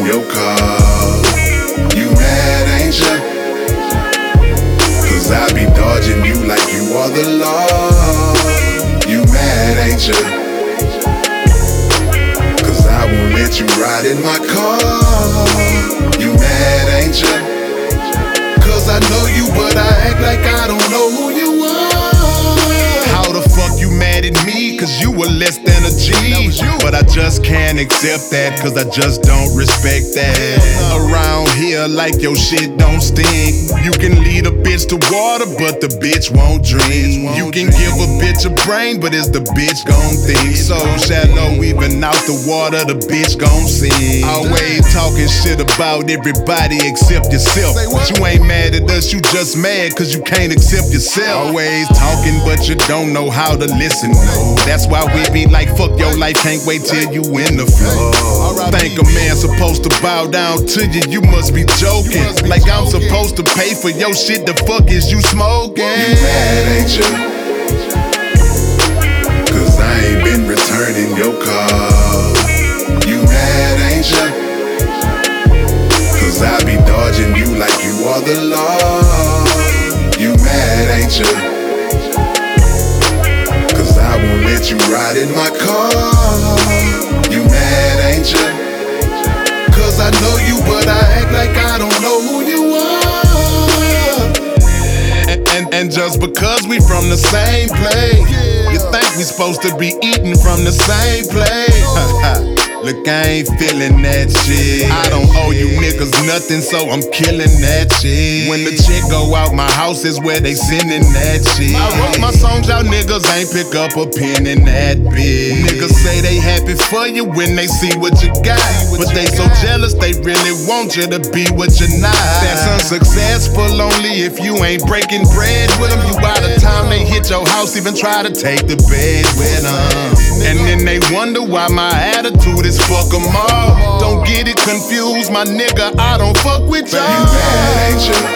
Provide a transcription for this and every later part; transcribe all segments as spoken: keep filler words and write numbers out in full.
your car. You mad, ain't ya? Cause I be dodging you like you are the law. You mad, ain't ya? Cause I won't let you ride in my car. You mad, ain't ya? Cause I know you, but I act like I don't know who you are. How the fuck you mad at me? Cause you were less than a G. But I just can't accept that, cause I just don't respect that. Around here like your shit don't stink. You can lead a bitch to water, but the bitch won't drink. You can give a bitch a brain, but is the bitch gon' think? So shallow, even out the water, the bitch gon' sink. Always talking shit about everybody except yourself. But you ain't mad at us, you just mad cause you can't accept yourself. Always talking, but you don't know how to listen. No, that's why we be like, fuck your life, can't wait till you in the floor. Think a man supposed to bow down to you, you must be joking. Like I'm supposed to pay for your shit, the fuck is you smoking? You mad, ain't ya? Cause I ain't been returning your call. You mad, ain't ya? Cause I be dodging you like you are the law. You mad, ain't ya? I won't let you ride in my car. You mad, ain't ya? Cause I know you, but I act like I don't know who you are. And, and, and just because we from the same place, you think we supposed to be eating from the same place. Look, I ain't feeling that shit. I don't owe you niggas nothing, so I'm killing that shit. When the chick go out, my house is where they sending that shit. I wrote my songs, y'all niggas ain't pick up a pen in that bitch. Niggas say they happy for you when they see what you got, but they so jealous they really want you to be what you're not. That's unsuccessful only if you ain't breaking bread with them. You by the time they hit your house, even try to take the bed with them. And then they wonder why my attitude is fuck 'em all. Don't get it confused, my nigga, I don't fuck with y'all. You mad, ain't ya?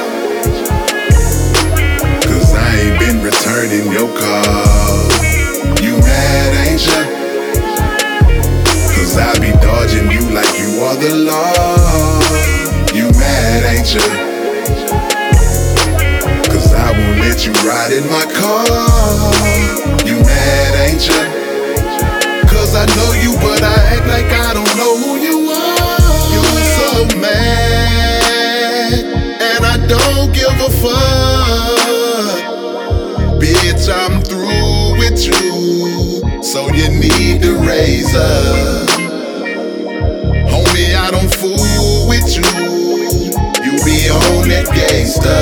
Cause I ain't been returning your call. You mad, ain't ya? Cause I be dodging you like you are the law. You mad, ain't ya? Cause I won't let you ride in my car. You mad, ain't ya? Cause I know you, but I act like I don't know who you are. You so mad, and I don't give a fuck. Bitch, I'm through with you, so you need to raise up. Homie, I don't fool with you. You be on that gangsta,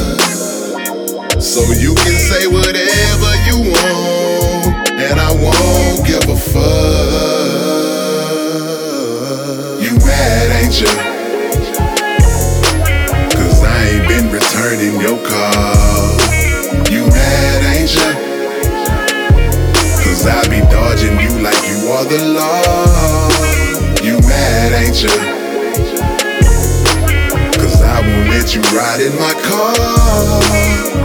so you can say whatever you want, and I won't give a fuck. You mad, ain't ya? Cause I ain't been returning your call. You mad, ain't ya? Cause I be dodging you like you are the law. You mad, ain't ya? Cause I won't let you ride in my car.